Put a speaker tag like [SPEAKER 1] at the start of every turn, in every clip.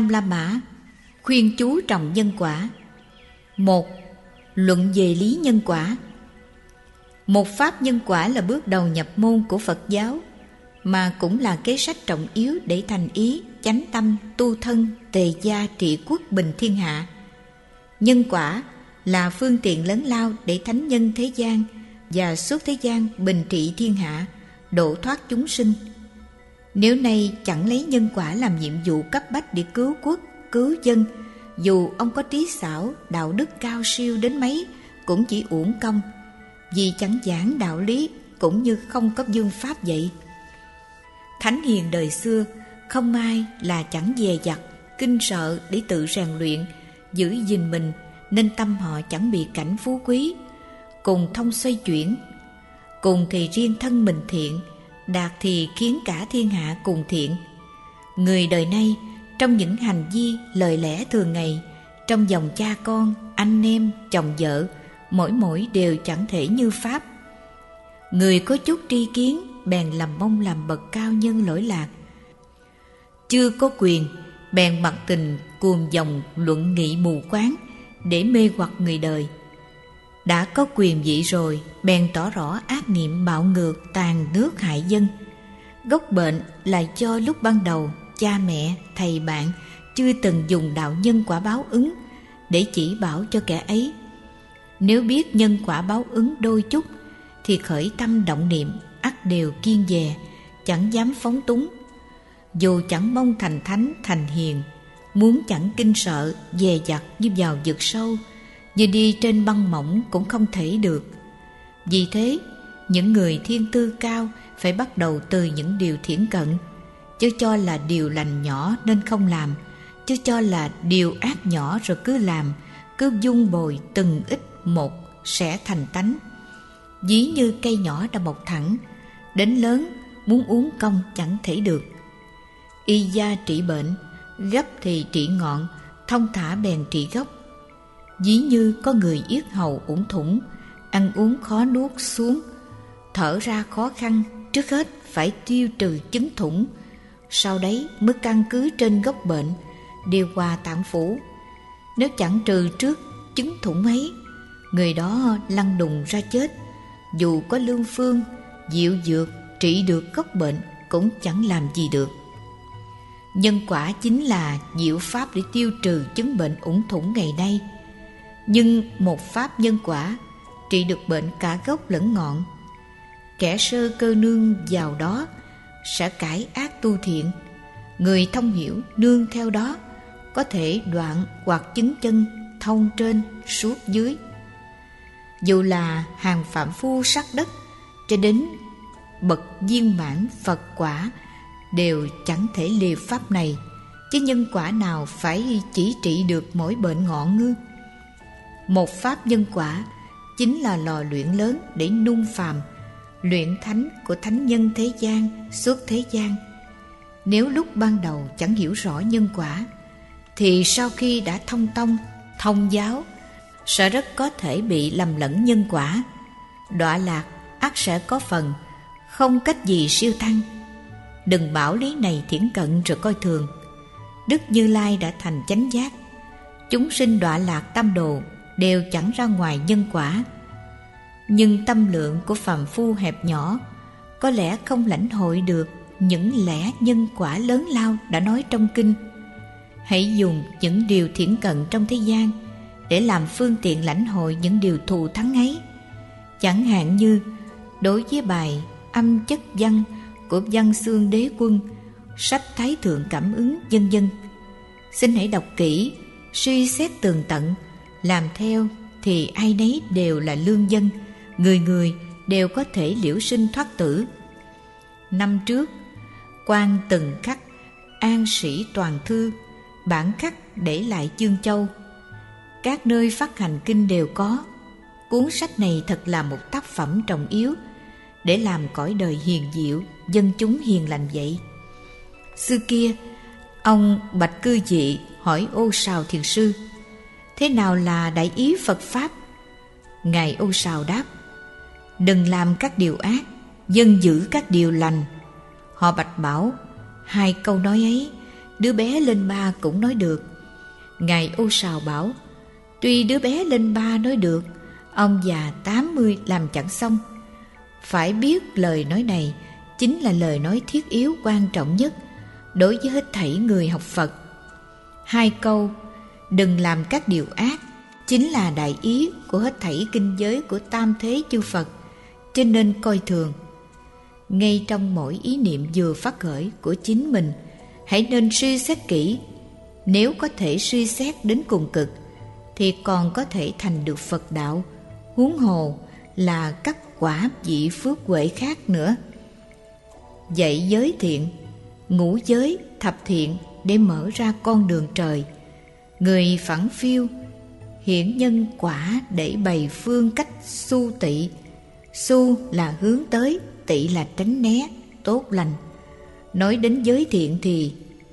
[SPEAKER 1] Nam La Mã khuyên chú trọng nhân quả. 1. Luận về lý nhân quả. Một pháp nhân quả là bước đầu nhập môn của Phật giáo, mà cũng là kế sách trọng yếu để thành ý, chánh tâm, tu thân, tề gia, trị quốc, bình thiên hạ. Nhân quả là phương tiện lớn lao để thánh nhân thế gian và suốt thế gian bình trị thiên hạ, độ thoát chúng sinh. Nếu nay chẳng lấy nhân quả làm nhiệm vụ cấp bách để cứu quốc, cứu dân, dù ông có trí xảo, đạo đức cao siêu đến mấy cũng chỉ uổng công, vì chẳng giảng đạo lý cũng như không có vương pháp vậy. Thánh hiền đời xưa không ai là chẳng dè dặt, kinh sợ để tự rèn luyện, giữ gìn mình, nên tâm họ chẳng bị cảnh phú quý, cùng thông xoay chuyển. Cùng thì riêng thân mình thiện, đạt thì khiến cả thiên hạ cùng thiện. Người đời nay trong những hành vi, lời lẽ thường ngày, trong dòng cha con, anh em, chồng vợ, mỗi đều chẳng thể như pháp. Người có chút tri kiến bèn làm mong làm bậc cao nhân lỗi lạc, chưa có quyền bèn mặc tình cuồng dòng luận nghị mù quáng để mê hoặc người đời. Đã có quyền vậy rồi bèn tỏ rõ ác niệm bạo ngược, tàn nước hại dân. Gốc bệnh là do lúc ban đầu cha mẹ, thầy bạn chưa từng dùng đạo nhân quả báo ứng để chỉ bảo cho kẻ ấy. Nếu biết nhân quả báo ứng đôi chút thì khởi tâm động niệm ắt đều kiêng dè, chẳng dám phóng túng. Dù chẳng mong thành thánh thành hiền, muốn chẳng kinh sợ dè dặt như vào vực sâu, như đi trên băng mỏng cũng không thể được. Vì thế những người thiên tư cao phải bắt đầu từ những điều thiển cận, chứ cho là điều lành nhỏ nên không làm, chứ cho là điều ác nhỏ rồi cứ làm, cứ dung bồi từng ít một sẽ thành tánh. Ví như cây nhỏ đã mọc thẳng, đến lớn muốn uống công chẳng thể được. Y gia trị bệnh, gấp thì trị ngọn, thông thả bèn trị gốc. Ví như có người yết hầu uổng thủng, ăn uống khó nuốt xuống, thở ra khó khăn, trước hết phải tiêu trừ chứng thủng, sau đấy mới căn cứ trên gốc bệnh điều hòa tạng phủ. Nếu chẳng trừ trước chứng thủng ấy, người đó lăn đùng ra chết. Dù có lương phương, diệu dược trị được gốc bệnh cũng chẳng làm gì được. Nhân quả chính là diệu pháp để tiêu trừ chứng bệnh uổng thủng ngày nay. Nhưng một pháp nhân quả trị được bệnh cả gốc lẫn ngọn. Kẻ sơ cơ nương vào đó sẽ cải ác tu thiện. Người thông hiểu nương theo đó có thể đoạn hoặc chứng chân thông trên suốt dưới. Dù là hàng phạm phu sắc đất cho đến bậc viên mãn Phật quả đều chẳng thể liều pháp này, chứ nhân quả nào phải chỉ trị được mỗi bệnh ngọn ngư. Một pháp nhân quả chính là lò luyện lớn để nung phàm, luyện thánh của thánh nhân thế gian, suốt thế gian. Nếu lúc ban đầu chẳng hiểu rõ nhân quả, thì sau khi đã thông tông, thông giáo, sẽ rất có thể bị lầm lẫn nhân quả. Đọa lạc ắt sẽ có phần, không cách gì siêu thăng. Đừng bảo lý này thiển cận rồi coi thường. Đức Như Lai đã thành chánh giác. Chúng sinh đọa lạc tam đồ đều chẳng ra ngoài nhân quả. Nhưng tâm lượng của phàm phu hẹp nhỏ, có lẽ không lãnh hội được những lẽ nhân quả lớn lao đã nói trong kinh. Hãy dùng những điều thiển cận trong thế gian để làm phương tiện lãnh hội những điều thù thắng ấy. Chẳng hạn như đối với bài Âm Chất Văn của Văn Xương Đế Quân, sách Thái Thượng Cảm Ứng vân vân. Xin hãy đọc kỹ, suy xét tường tận, làm theo thì ai nấy đều là lương dân, người người đều có thể liễu sinh thoát tử. Năm trước, quan từng khắc An Sĩ Toàn Thư, bản khắc để lại Chương Châu. Các nơi phát hành kinh đều có. Cuốn sách này thật là một tác phẩm trọng yếu để làm cõi đời hiền diệu, dân chúng hiền lành vậy. Xưa kia, ông Bạch Cư Dị hỏi Ô Sào Thiền Sư: thế nào là đại ý Phật Pháp? Ngài Ô Sào đáp: đừng làm các điều ác, dân giữ các điều lành. Họ bạch bảo: hai câu nói ấy đứa bé lên ba cũng nói được. Ngài Ô Sào bảo, tuy đứa bé lên ba nói được, ông già 80 làm chẳng xong. Phải biết lời nói này chính là lời nói thiết yếu quan trọng nhất đối với hết thảy người học Phật. 2 câu đừng làm các điều ác chính là đại ý của hết thảy kinh giới của tam thế chư Phật, cho nên coi thường. Ngay trong mỗi ý niệm vừa phát khởi của chính mình, hãy nên suy xét kỹ. Nếu có thể suy xét đến cùng cực thì còn có thể thành được Phật đạo, huống hồ là các quả vị phước huệ khác nữa. Dạy giới thiện, ngũ giới, thập thiện để mở ra con đường trời. Người phẳng phiu hiện nhân quả để bày phương cách su tị. Su là hướng tới, tị là tránh né, tốt lành. Nói đến giới thiện thì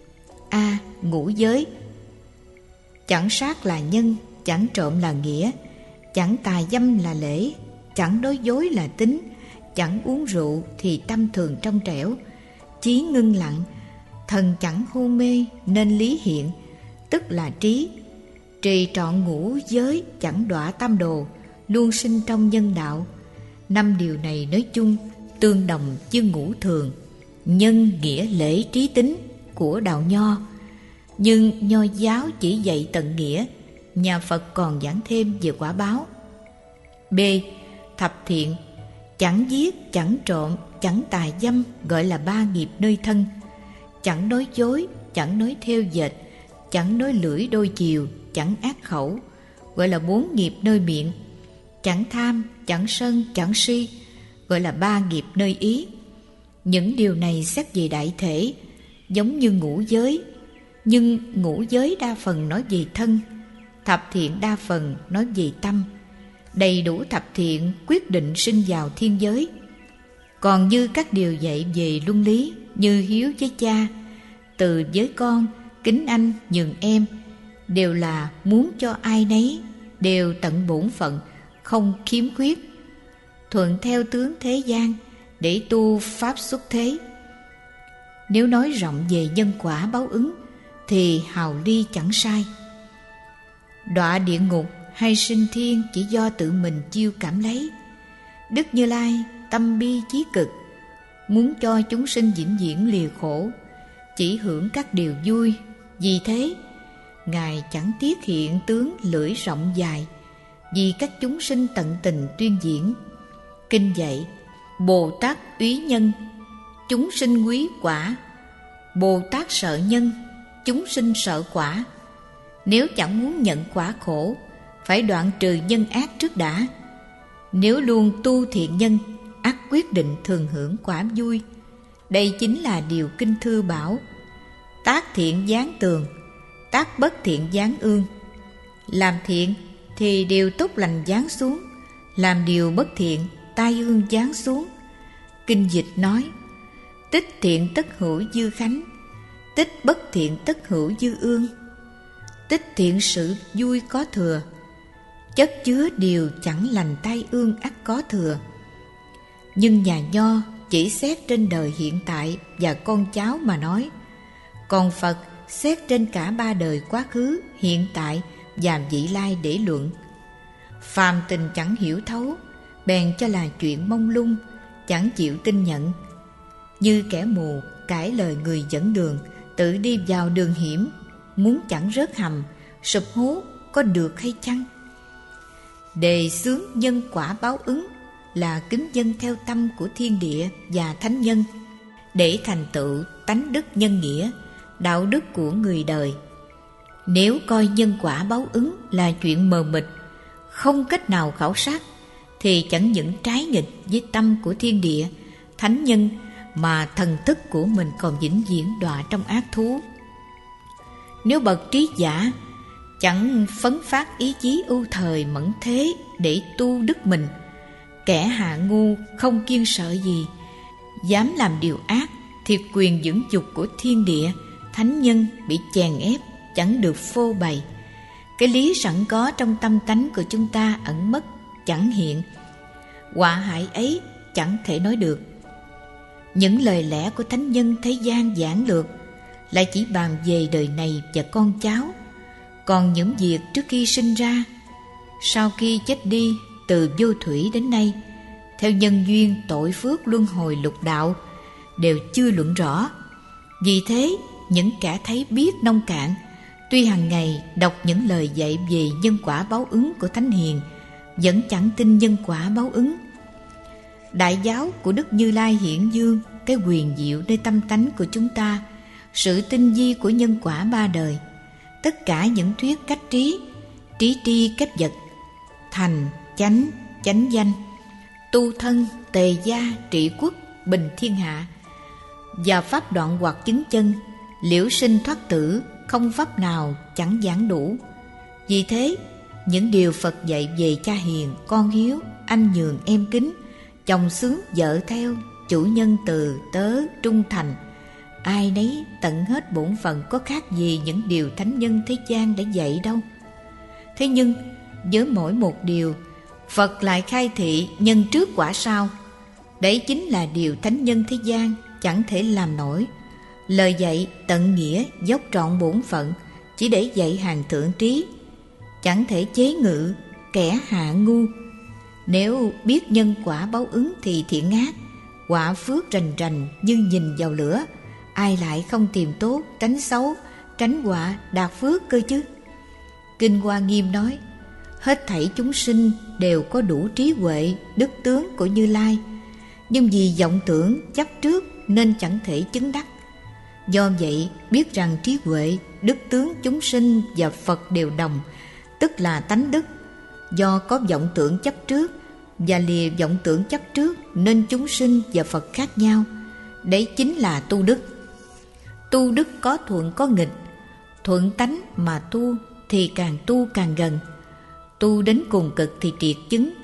[SPEAKER 1] ngũ giới. Chẳng sát là nhân, chẳng trộm là nghĩa, chẳng tà dâm là lễ, chẳng nói dối là tín, chẳng uống rượu thì tâm thường trong trẻo, chí ngưng lặng, thần chẳng hôn mê nên lý hiện, tức là trí. Trì trọn ngũ giới chẳng đọa tam đồ, luôn sinh trong nhân đạo. 5 điều này nói chung tương đồng với ngũ thường, nhân, nghĩa, lễ, trí, tín của đạo Nho. Nhưng Nho giáo chỉ dạy tận nghĩa, nhà Phật còn giảng thêm về quả báo. B. Thập thiện, chẳng giết, chẳng trộm, chẳng tà dâm gọi là 3 nghiệp nơi thân. Chẳng nói dối, chẳng nói thêu dệt, chẳng nói lưỡi đôi chiều, chẳng ác khẩu gọi là 4 nghiệp nơi miệng. Chẳng tham, chẳng sân, chẳng si gọi là 3 nghiệp nơi ý. Những điều này xét về đại thể giống như ngũ giới, nhưng ngũ giới đa phần nói về thân, thập thiện đa phần nói về tâm. Đầy đủ thập thiện quyết định sinh vào thiên giới. Còn như các điều dạy về luân lý như hiếu với cha, từ với con, kính anh, nhường em, đều là muốn cho ai nấy đều tận bổn phận, không khiếm khuyết, thuận theo tướng thế gian để tu pháp xuất thế. Nếu nói rộng về nhân quả báo ứng thì hào ly chẳng sai. Đọa địa ngục hay sinh thiên chỉ do tự mình chiêu cảm lấy. Đức Như Lai tâm bi chí cực, muốn cho chúng sinh vĩnh viễn lìa khổ, chỉ hưởng các điều vui. Vì thế Ngài chẳng tiếc hiện tướng lưỡi rộng dài, vì các chúng sinh tận tình tuyên diễn. Kinh dạy Bồ Tát úy nhân, chúng sinh quý quả. Bồ Tát sợ nhân, chúng sinh sợ quả. Nếu chẳng muốn nhận quả khổ, phải đoạn trừ nhân ác trước đã. Nếu luôn tu thiện nhân, ắt quyết định thường hưởng quả vui. Đây chính là điều kinh thư bảo: tác thiện giáng tường, tác bất thiện giáng ương. Làm thiện thì điều tốt lành giáng xuống, làm điều bất thiện tai ương giáng xuống. Kinh dịch nói: tích thiện tất hữu dư khánh, tích bất thiện tất hữu dư ương. Tích thiện sự vui có thừa, chất chứa điều chẳng lành tai ương ắt có thừa. Nhưng nhà Nho chỉ xét trên đời hiện tại và con cháu mà nói, còn Phật xét trên cả 3 đời quá khứ, hiện tại và vị lai để luận. Phàm tình chẳng hiểu thấu, bèn cho là chuyện mông lung, chẳng chịu tin nhận. Như kẻ mù cãi lời người dẫn đường, tự đi vào đường hiểm, muốn chẳng rớt hầm, sụp hố có được hay chăng? Đề xướng nhân quả báo ứng là kính dân theo tâm của thiên địa và thánh nhân, để thành tựu tánh đức nhân nghĩa, đạo đức của người đời. Nếu coi nhân quả báo ứng là chuyện mờ mịt, không cách nào khảo sát, thì chẳng những trái nghịch với tâm của thiên địa, thánh nhân, mà thần thức của mình còn vĩnh viễn đọa trong ác thú. Nếu bậc trí giả chẳng phấn phát ý chí ưu thời mẫn thế để tu đức mình, kẻ hạ ngu không kiêng sợ gì, dám làm điều ác, thì quyền dưỡng dục của thiên địa, thánh nhân bị chèn ép, chẳng được phô bày. Cái lý sẵn có trong tâm tánh của chúng ta ẩn mất, chẳng hiện. Họa hại ấy chẳng thể nói được. Những lời lẽ của thánh nhân thế gian giản lược lại chỉ bàn về đời này và con cháu. Còn những việc trước khi sinh ra, sau khi chết đi, từ vô thủy đến nay, theo nhân duyên tội phước luân hồi lục đạo, đều chưa luận rõ. Vì thế, những kẻ thấy biết nông cạn, tuy hàng ngày đọc những lời dạy về nhân quả báo ứng của Thánh Hiền, vẫn chẳng tin nhân quả báo ứng. Đại giáo của Đức Như Lai hiển dương cái quyền diệu nơi tâm tánh của chúng ta, sự tinh vi của nhân quả ba đời. Tất cả những thuyết cách trí, trí tri cách vật, thành, chánh, chánh danh, tu thân, tề gia, trị quốc, bình thiên hạ, và pháp đoạn hoặc chứng chân, liễu sinh thoát tử, không pháp nào chẳng giảng đủ. Vì thế, những điều Phật dạy về cha hiền, con hiếu, anh nhường em kính, chồng xướng vợ theo, chủ nhân từ tớ trung thành, ai nấy tận hết bổn phận, có khác gì những điều thánh nhân thế gian đã dạy đâu. Thế nhưng với mỗi một điều, Phật lại khai thị nhân trước quả sau. Đấy chính là điều thánh nhân thế gian chẳng thể làm nổi. Lời dạy tận nghĩa dốc trọn bổn phận, chỉ để dạy hàng thượng trí, chẳng thể chế ngự kẻ hạ ngu. Nếu biết nhân quả báo ứng thì thiện ác, quả phước rành rành như nhìn vào lửa, ai lại không tìm tốt, tránh xấu, tránh họa, đạt phước cơ chứ. Kinh Hoa Nghiêm nói, hết thảy chúng sinh đều có đủ trí huệ, đức tướng của Như Lai, nhưng vì vọng tưởng chấp trước nên chẳng thể chứng đắc. Do vậy, biết rằng trí huệ, đức tướng chúng sinh và Phật đều đồng, tức là tánh đức. Do có vọng tưởng chấp trước và lìa vọng tưởng chấp trước nên chúng sinh và Phật khác nhau. Đấy chính là tu đức. Tu đức có thuận có nghịch. Thuận tánh mà tu thì càng tu càng gần. Tu đến cùng cực thì triệt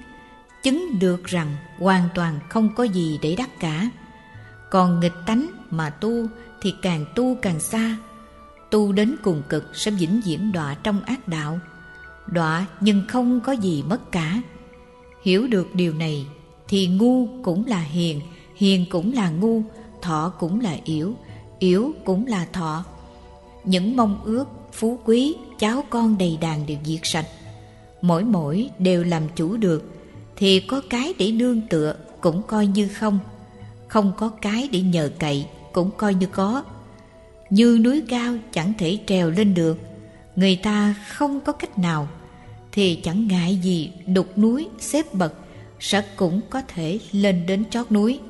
[SPEAKER 1] chứng được rằng hoàn toàn không có gì để đắc cả. Còn nghịch tánh mà tu thì càng tu càng xa. Tu đến cùng cực sẽ vĩnh viễn đọa trong ác đạo. Đọa nhưng không có gì mất cả. Hiểu được điều này thì ngu cũng là hiền, hiền cũng là ngu, thọ cũng là yểu, yểu cũng là thọ. Những mong ước, phú quý, cháu con đầy đàn đều diệt sạch. Mỗi đều làm chủ được, thì có cái để nương tựa cũng coi như không. Không có cái để nhờ cậy cũng coi như có. Như núi cao chẳng thể trèo lên được, người ta không có cách nào, thì chẳng ngại gì đục núi xếp bậc, sẽ cũng có thể lên đến chót núi.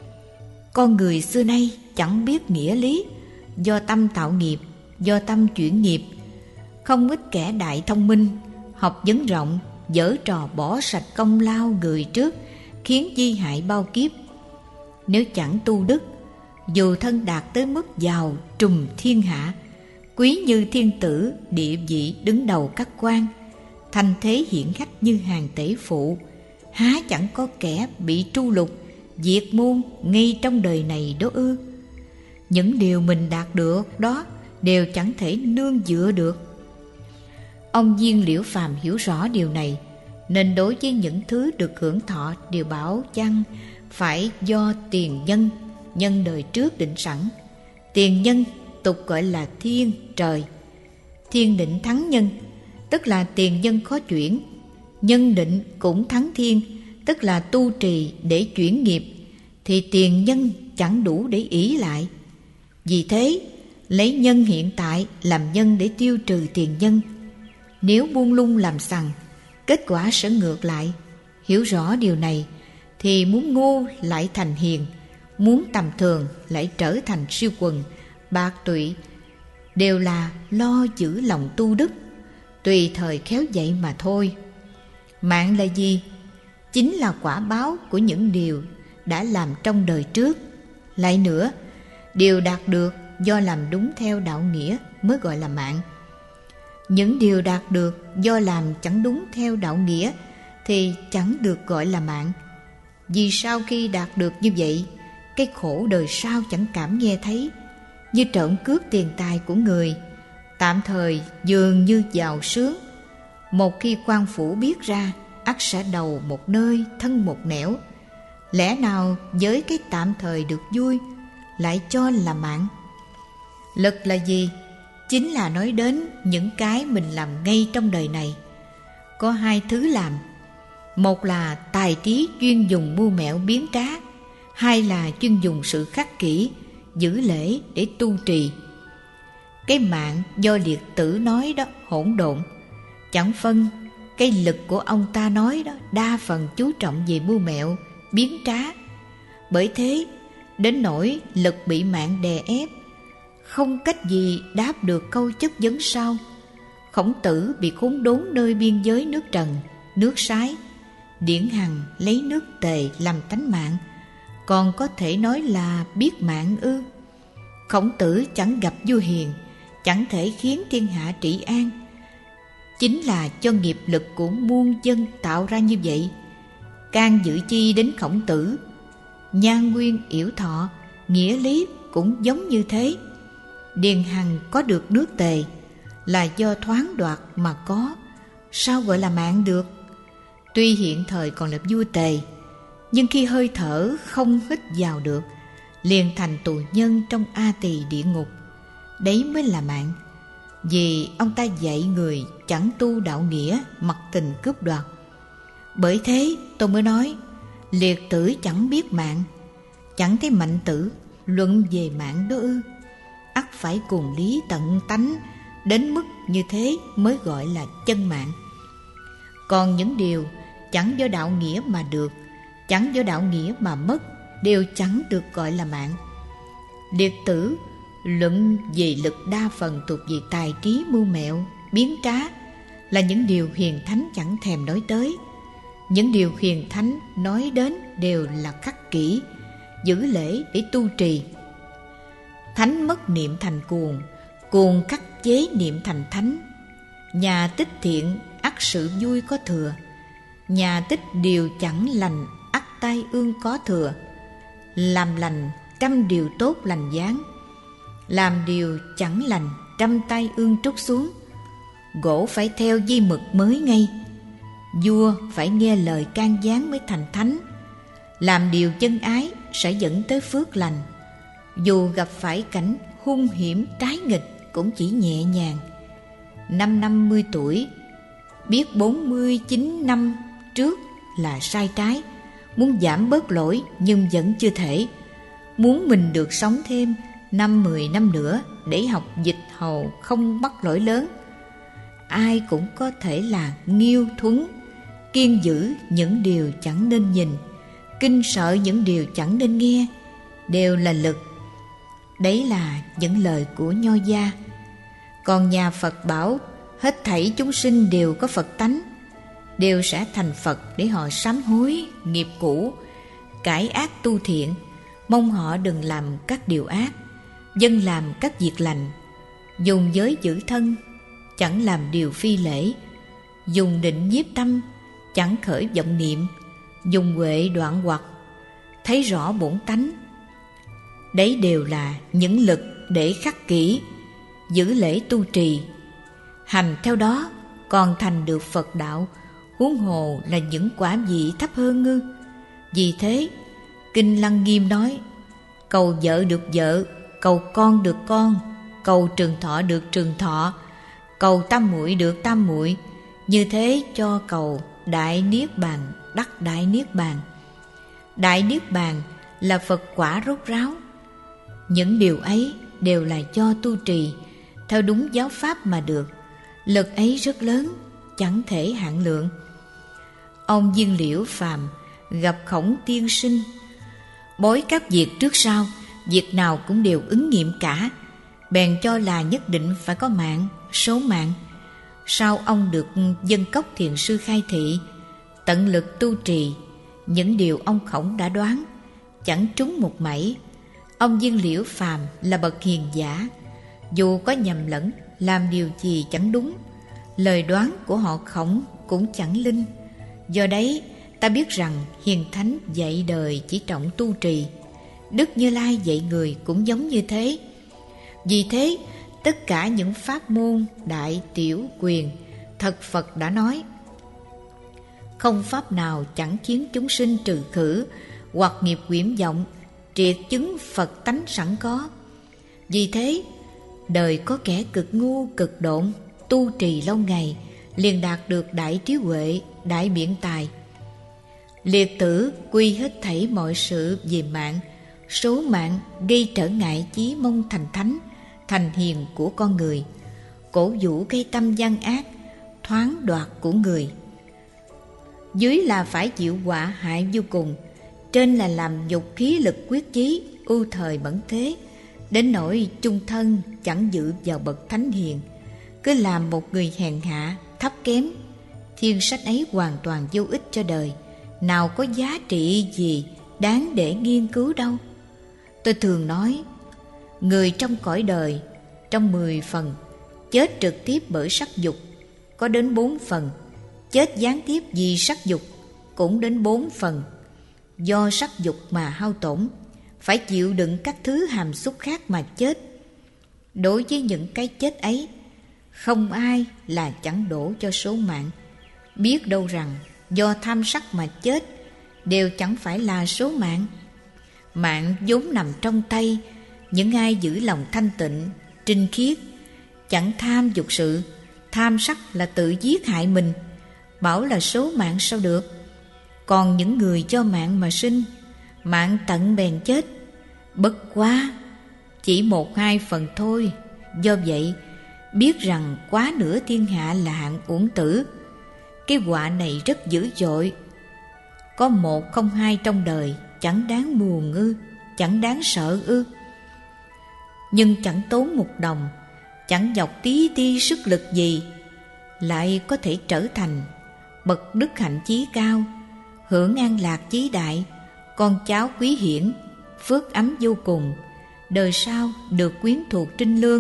[SPEAKER 1] Con người xưa nay chẳng biết nghĩa lý, do tâm tạo nghiệp, do tâm chuyển nghiệp. Không ít kẻ đại thông minh, học vấn rộng, giở trò bỏ sạch công lao người trước, khiến di hại bao kiếp. Nếu chẳng tu đức, dù thân đạt tới mức giàu trùm thiên hạ, quý như thiên tử, địa vị đứng đầu các quan, thành thế hiển hách như hàng tể phụ, há chẳng có kẻ bị tru lục, diệt môn ngay trong đời này đó ư? Những điều mình đạt được đó đều chẳng thể nương dựa được. Ông Viên Liễu Phàm hiểu rõ điều này, nên đối với những thứ được hưởng thọ đều bảo chăng phải do tiền nhân, nhân đời trước định sẵn. Tiền nhân tục gọi là thiên trời. Thiên định thắng nhân, tức là tiền nhân khó chuyển. Nhân định cũng thắng thiên, tức là tu trì để chuyển nghiệp, thì tiền nhân chẳng đủ để ỷ lại. Vì thế, lấy nhân hiện tại làm nhân để tiêu trừ tiền nhân. Nếu buông lung làm sằng, kết quả sẽ ngược lại. Hiểu rõ điều này thì muốn ngu lại thành hiền, muốn tầm thường lại trở thành siêu quần, bạc tụy, đều là lo giữ lòng tu đức, tùy thời khéo dạy mà thôi. Mạng là gì? Chính là quả báo của những điều đã làm trong đời trước. Lại nữa, điều đạt được do làm đúng theo đạo nghĩa mới gọi là mạng. Những điều đạt được do làm chẳng đúng theo đạo nghĩa thì chẳng được gọi là mạng. Vì sau khi đạt được như vậy, cái khổ đời sau chẳng cảm nghe thấy, như trộm cướp tiền tài của người, tạm thời dường như giàu sướng. Một khi quan phủ biết ra, ắt sẽ đầu một nơi, thân một nẻo. Lẽ nào với cái tạm thời được vui lại cho là mạng? Lực là gì? Chính là nói đến những cái mình làm ngay trong đời này. Có hai thứ làm. Một là tài trí chuyên dùng mưu mẹo biến trá, hai là chuyên dùng sự khắc kỷ, giữ lễ để tu trì. Cái mạng do Liệt Tử nói đó hỗn độn, chẳng phân. Cái lực của ông ta nói đó đa phần chú trọng về mưu mẹo, biến trá. Bởi thế, đến nỗi lực bị mạng đè ép, không cách gì đáp được câu chất vấn sau. Khổng Tử bị khốn đốn nơi biên giới nước Trần, nước Sái. Điển Hằng lấy nước Tề làm tánh mạng, còn có thể nói là biết mạng ư? Khổng Tử chẳng gặp vua hiền, chẳng thể khiến thiên hạ trị an. Chính là cho nghiệp lực của muôn dân tạo ra như vậy. Can dự chi đến Khổng Tử? Nhan Nguyên Yểu Thọ, nghĩa lý cũng giống như thế. Điền Hằng có được nước Tề là do thoáng đoạt mà có, sao gọi là mạng được? Tuy hiện thời còn là vua Tề, nhưng khi hơi thở không hít vào được, liền thành tù nhân trong A Tỳ địa ngục. Đấy mới là mạng. Vì ông ta dạy người chẳng tu đạo nghĩa, mặc tình cướp đoạt. Bởi thế tôi mới nói Liệt Tử chẳng biết mạng. Chẳng thấy Mạnh Tử luận về mạng đó ư? Ắt phải cùng lý tận tánh, đến mức như thế mới gọi là chân mạng. Còn những điều chẳng do đạo nghĩa mà được, chẳng do đạo nghĩa mà mất, đều chẳng được gọi là mạng. Liệt Tử luận về lực đa phần thuộc về tài trí mưu mẹo, biến trá, là những điều hiền thánh chẳng thèm nói tới. Những điều hiền thánh nói đến đều là khắc kỷ, giữ lễ để tu trì. Thánh mất niệm thành cuồng, cuồng khắc chế niệm thành thánh. Nhà tích thiện ắt sự vui có thừa, nhà tích điều chẳng lành ắt tai ương có thừa. Làm lành trăm điều tốt lành giáng, làm điều chẳng lành trăm tai ương trút xuống. Gỗ phải theo dây mực mới ngay, vua phải nghe lời can gián mới thành thánh. Làm điều chân ái sẽ dẫn tới phước lành, dù gặp phải cảnh hung hiểm trái nghịch cũng chỉ nhẹ nhàng. Năm 50 tuổi, biết 49 năm trước là sai trái, muốn giảm bớt lỗi nhưng vẫn chưa thể. Muốn mình được sống thêm 5-10 năm nữa để học dịch hầu không mắc lỗi lớn. Ai cũng có thể là nghiêu thuấn, kiên giữ những điều chẳng nên nhìn, kinh sợ những điều chẳng nên nghe, đều là lực. Đấy là những lời của Nho gia. Còn nhà Phật bảo hết thảy chúng sinh đều có Phật tánh, đều sẽ thành Phật để họ sám hối nghiệp cũ, cải ác tu thiện, mong họ đừng làm các điều ác, dân làm các việc lành, dùng giới giữ thân, chẳng làm điều phi lễ, dùng định nhiếp tâm, chẳng khởi vọng niệm, dùng huệ đoạn hoặc, thấy rõ bổn tánh. Đấy đều là những lực để khắc kỷ, giữ lễ tu trì. Hành theo đó còn thành được Phật đạo, huống hồ là những quả vị thấp hơn ngư. Vì thế Kinh Lăng Nghiêm nói: cầu vợ được vợ, cầu con được con, cầu trường thọ được trường thọ, cầu tam muội được tam muội. Như thế cho cầu đại niết bàn đắc đại niết bàn. Đại niết bàn là Phật quả rốt ráo. Những điều ấy đều là do tu trì theo đúng giáo pháp mà được. Lực ấy rất lớn, chẳng thể hạn lượng. Ông Viên Liễu Phàm gặp Khổng tiên sinh, bối các việc trước sau, việc nào cũng đều ứng nghiệm cả, bèn cho là nhất định phải có mạng, số mạng. Sau ông được Dân Cốc Thiền Sư khai thị, tận lực tu trì, những điều ông Khổng đã đoán chẳng trúng một mảy. Ông Viên Liễu Phàm là bậc hiền giả, dù có nhầm lẫn, làm điều gì chẳng đúng, lời đoán của họ Khổng cũng chẳng linh. Do đấy ta biết rằng hiền thánh dạy đời chỉ trọng tu trì, Đức Như Lai dạy người cũng giống như thế. Vì thế tất cả những pháp môn đại tiểu quyền, thật Phật đã nói: không pháp nào chẳng khiến chúng sinh trừ khử hoặc nghiệp quyển vọng, triệt chứng Phật tánh sẵn có. Vì thế Đời có kẻ cực ngu cực độn, tu trì lâu ngày, liền đạt được đại trí huệ, đại biện tài. Liệt tử quy hết thảy mọi sự về mạng, số mạng gây trở ngại chí mong thành thánh, thành hiền của con người, cổ vũ cái tâm gian ác, thoáng đoạt của người. Dưới là phải chịu họa hại vô cùng, trên là làm nhục khí lực quyết chí, ưu thời bẩn thế, đến nỗi chung thân chẳng dự vào bậc thánh hiền, cứ làm một người hèn hạ, thấp kém. Thiên sách ấy hoàn toàn vô ích cho đời, nào có giá trị gì đáng để nghiên cứu đâu. Tôi thường nói, người trong cõi đời, trong 10 phần, chết trực tiếp bởi sắc dục có đến 4 phần, chết gián tiếp vì sắc dục cũng đến 4 phần. Do sắc dục mà hao tổn, phải chịu đựng các thứ hàm xúc khác mà chết. Đối với những cái chết ấy, không ai là chẳng đổ cho số mạng. Biết đâu rằng do tham sắc mà chết đều chẳng phải là số mạng. Mạng vốn nằm trong tay những ai giữ lòng thanh tịnh, trinh khiết, chẳng tham dục sự. Tham sắc là tự giết hại mình, bảo là số mạng sao được. Còn những người do mạng mà sinh, mạng tận bèn chết, bất quá chỉ 1-2 phần thôi. Do vậy biết rằng quá nửa thiên hạ là hạng uổng tử. Cái họa này rất dữ dội, có 1 không 2 trong đời, chẳng đáng buồn ư, chẳng đáng sợ ư. Nhưng chẳng tốn 1 đồng, chẳng dọc tí ti sức lực gì, lại có thể trở thành bậc đức hạnh chí cao, hưởng an lạc chí đại, con cháu quý hiển, phước ấm vô cùng, đời sau được quyến thuộc trinh lương.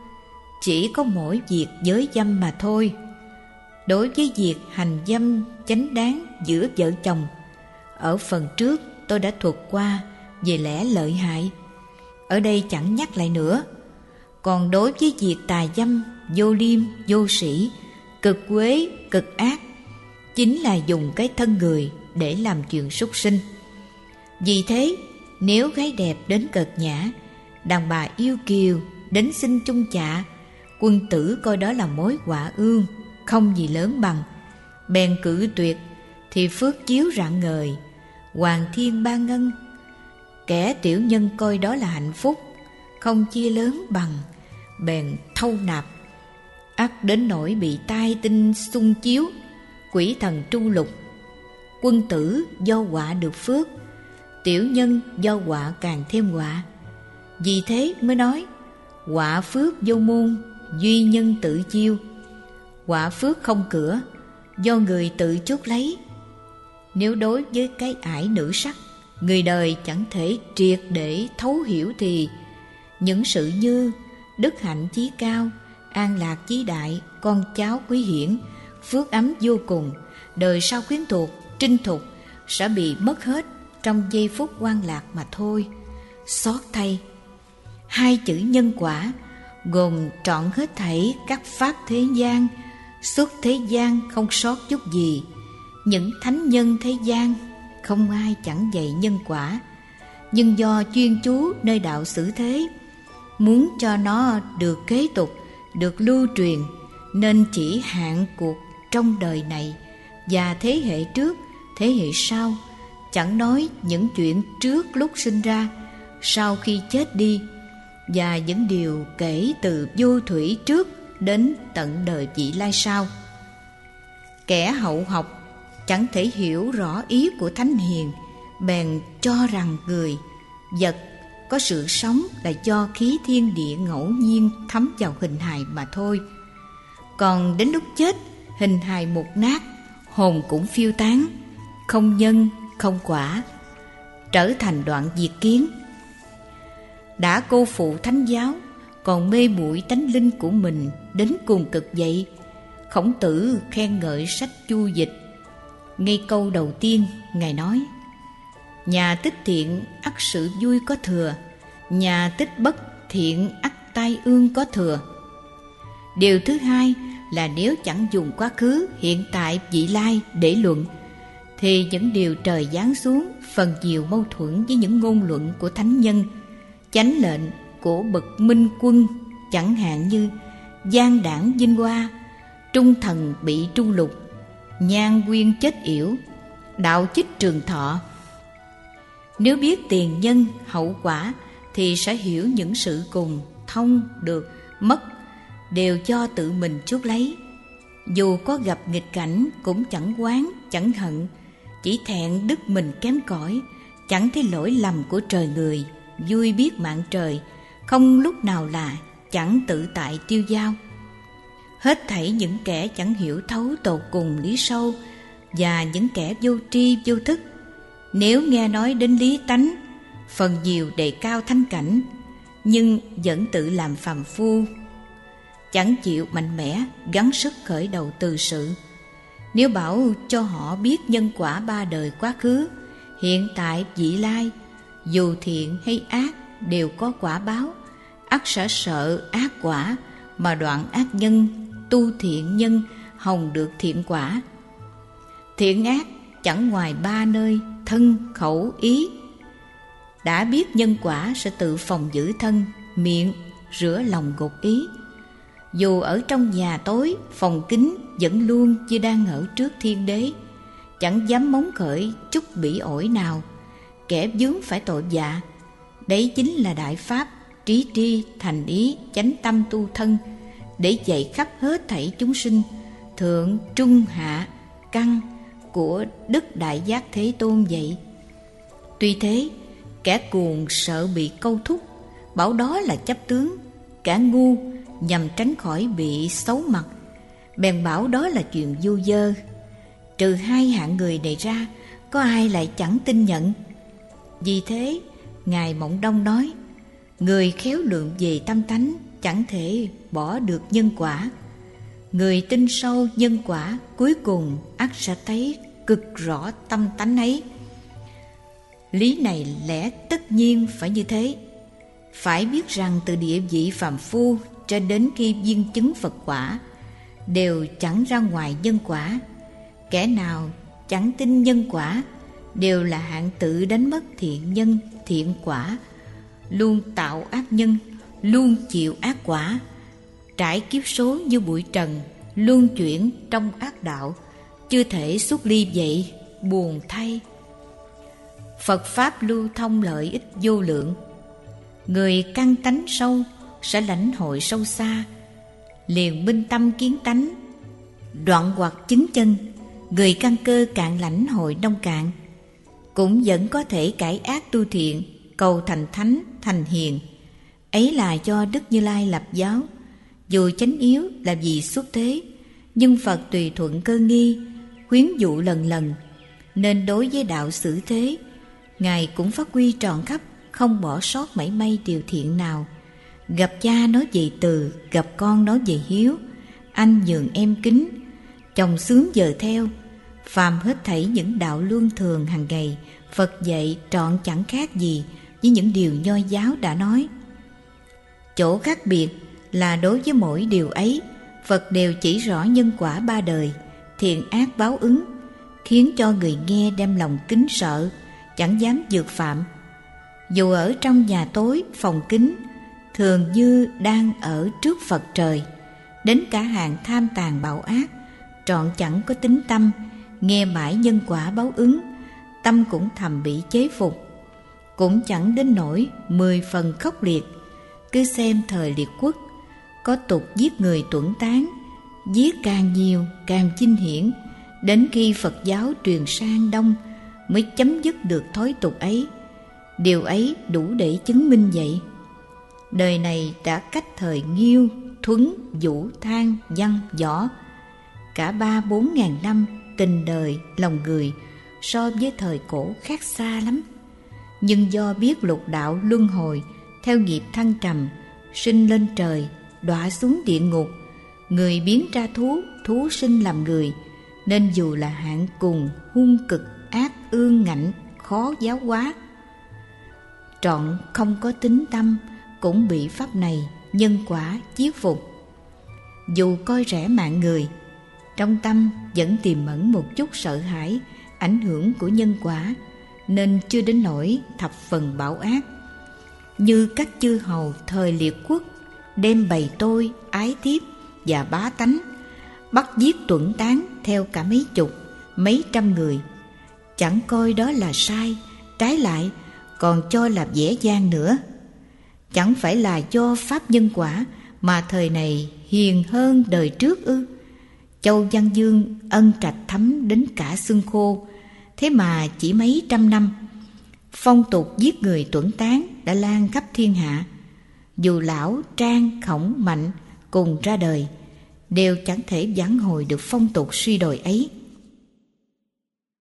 [SPEAKER 1] Chỉ có mỗi việc giới dâm mà thôi. Đối với việc hành dâm chánh đáng giữa vợ chồng, ở phần trước tôi đã thuật qua về lẽ lợi hại, ở đây chẳng nhắc lại nữa. Còn đối với việc tà dâm, vô liêm, vô sĩ, cực quế, cực ác, chính là dùng cái thân người để làm chuyện súc sinh. Vì thế, nếu gái đẹp đến cợt nhã, đàn bà yêu kiều đến xin chung chạ, quân tử coi đó là mối họa ương, không gì lớn bằng, bèn cự tuyệt, thì phước chiếu rạng ngời, hoàng thiên ban ngân. Kẻ tiểu nhân coi đó là hạnh phúc, không chia lớn bằng, bèn thâu nạp, ắt đến nỗi bị tai tinh xung chiếu, quỷ thần tru lục. Quân tử do họa được phước, tiểu nhân do họa càng thêm họa. Vì thế mới nói, họa phước vô môn, duy nhân tự chiêu. Họa phước không cửa, do người tự chuốc lấy. Nếu đối với cái ải nữ sắc, người đời chẳng thể triệt để thấu hiểu, thì những sự như đức hạnh chí cao, an lạc chí đại, con cháu quý hiển, phước ấm vô cùng, đời sau quyến thuộc, trinh thục sẽ bị mất hết trong giây phút hoan lạc mà thôi. Xót thay, 2 chữ nhân quả gồm trọn hết thảy các pháp thế gian, suốt thế gian không sót chút gì. Những thánh nhân thế gian không ai chẳng dạy nhân quả, nhưng do chuyên chú nơi đạo xử thế, muốn cho nó được kế tục, được lưu truyền, nên chỉ hạn cuộc trong đời này và thế hệ trước, thế hệ sau, chẳng nói những chuyện trước lúc sinh ra, sau khi chết đi, và những điều kể từ vô thủy trước đến tận đời vị lai sau. Kẻ hậu học chẳng thể hiểu rõ ý của thánh hiền, bèn cho rằng người, vật có sự sống là do khí thiên địa ngẫu nhiên thấm vào hình hài mà thôi. Còn đến lúc chết, hình hài mục nát, hồn cũng phiêu tán, không nhân không quả, trở thành đoạn diệt kiến. Đã cô phụ thánh giáo, còn mê muội tánh linh của mình đến cùng cực vậy. Khổng Tử khen ngợi sách Chu Dịch. Ngay câu đầu tiên Ngài nói, nhà tích thiện ắt sự vui có thừa, nhà tích bất thiện ắt tai ương có thừa. Điều thứ hai là nếu chẳng dùng quá khứ, hiện tại, vị lai để luận, thì những điều trời giáng xuống phần nhiều mâu thuẫn với những ngôn luận của thánh nhân, chánh lệnh của bậc minh quân chẳng hạn như gian đảng vinh hoa, trung thần bị tru lục, nhan quyên chết yểu, đạo chích trường thọ. Nếu biết tiền nhân hậu quả thì sẽ hiểu những sự cùng, thông, được, mất đều do tự mình chuốc lấy. Dù có gặp nghịch cảnh cũng chẳng oán, chẳng hận, chỉ thẹn đức mình kém cỏi, chẳng thấy lỗi lầm của trời người, vui biết mạng trời, không lúc nào là chẳng tự tại tiêu dao. Hết thảy những kẻ chẳng hiểu thấu tột cùng lý sâu và những kẻ vô tri vô thức, nếu nghe nói đến lý tánh, phần nhiều đề cao thánh cảnh, nhưng vẫn tự làm phàm phu, chẳng chịu mạnh mẽ gắng sức khởi đầu từ sự. Nếu bảo cho họ biết nhân quả ba đời quá khứ, hiện tại, vị lai, dù thiện hay ác đều có quả báo, ắt sẽ sợ ác quả mà đoạn ác nhân, tu thiện nhân hồng được thiện quả. Thiện ác chẳng ngoài ba nơi: thân, khẩu, ý. Đã biết nhân quả sẽ tự phòng giữ thân, miệng, rửa lòng gột ý. Dù ở trong nhà tối, phòng kín, vẫn luôn như đang ở trước thiên đế, chẳng dám móng khởi chút bỉ ổi nào, kẻ vướng phải tội dạ. Đấy chính là đại pháp trí tri thành ý chánh tâm tu thân, để dạy khắp hết thảy chúng sinh, thượng trung hạ căn của Đức Đại Giác Thế Tôn vậy. Tuy thế, kẻ cuồng sợ bị câu thúc, bảo đó là chấp tướng. Kẻ ngu nhằm tránh khỏi bị xấu mặt, bèn bảo đó là chuyện vu vơ. Trừ hai hạng người này ra, có ai lại chẳng tin nhận. Vì thế, Ngài Mộng Đông nói, người khéo lượng về tâm tánh chẳng thể bỏ được nhân quả. Người tin sâu nhân quả cuối cùng ắt sẽ thấy cực rõ tâm tánh ấy. Lý này lẽ tất nhiên phải như thế. Phải biết rằng từ địa vị phàm phu cho đến khi viên chứng Phật quả đều chẳng ra ngoài nhân quả. Kẻ nào chẳng tin nhân quả đều là hạng tự đánh mất thiện nhân thiện quả, luôn tạo ác nhân, luôn chịu ác quả, trải kiếp số như bụi trần, luôn chuyển trong ác đạo, chưa thể xuất ly vậy, buồn thay. Phật Pháp lưu thông lợi ích vô lượng. Người căn tánh sâu sẽ lãnh hội sâu xa, liền minh tâm kiến tánh, đoạn hoặc chứng chân. Người căn cơ cạn lãnh hội nông cạn, cũng vẫn có thể cải ác tu thiện, cầu thành thánh thành hiền. Ấy là do Đức Như Lai lập giáo. Dù chánh yếu là vì xuất thế, nhưng Phật tùy thuận cơ nghi, khuyến dụ lần lần, nên đối với đạo xử thế, Ngài cũng phát huy trọn khắp, không bỏ sót mảy may điều thiện nào. Gặp cha nói về từ, gặp con nói về hiếu, anh nhường em kính, chồng sướng giờ theo. Phàm hết thảy những đạo luân thường hàng ngày, Phật dạy trọn chẳng khác gì với những điều Nho giáo đã nói. Chỗ khác biệt là đối với mỗi điều ấy, Phật đều chỉ rõ nhân quả ba đời, thiện ác báo ứng, khiến cho người nghe đem lòng kính sợ, chẳng dám vượt phạm. Dù ở trong nhà tối, phòng kín, thường như đang ở trước Phật trời. Đến cả hàng tham tàn bạo ác, trọn chẳng có tính tâm, nghe mãi nhân quả báo ứng, tâm cũng thầm bị chế phục. Cũng chẳng đến nỗi 10 phần khốc liệt. Cứ xem thời liệt quốc, có tục giết người tuẫn tán, giết càng nhiều càng chinh hiển, đến khi Phật giáo truyền sang Đông mới chấm dứt được thói tục ấy. Điều ấy đủ để chứng minh vậy. Đời này đã cách thời Nghiêu, Thuấn, Vũ, Thang, Văn, Võ cả 3-4 ngàn năm, tình đời lòng người so với thời cổ khác xa lắm. Nhưng do biết lục đạo luân hồi, theo nghiệp thăng trầm, sinh lên trời, đọa xuống địa ngục, người biến ra thú, thú sinh làm người, nên dù là hạng cùng hung cực ác ương ngạnh, khó giáo hóa, trọn không có tính tâm, cũng bị pháp này nhân quả chiết phục. Dù coi rẻ mạng người, trong tâm vẫn tiềm ẩn một chút sợ hãi ảnh hưởng của nhân quả, nên chưa đến nỗi thập phần bạo ác. Như các chư hầu thời liệt quốc đem bày tôi, ái thiếp và bá tánh, bắt giết tuẫn tán theo cả mấy chục, mấy trăm người. Chẳng coi đó là sai, trái lại còn cho là dễ dàng nữa. Chẳng phải là do pháp nhân quả mà thời này hiền hơn đời trước ư? Châu Văn Dương ân trạch thấm đến cả xương khô, thế mà chỉ mấy trăm năm, phong tục giết người tuẫn tán đã lan khắp thiên hạ. Dù Lão, Trang, Khổng, Mạnh cùng ra đời, đều chẳng thể vãn hồi được phong tục suy đồi ấy.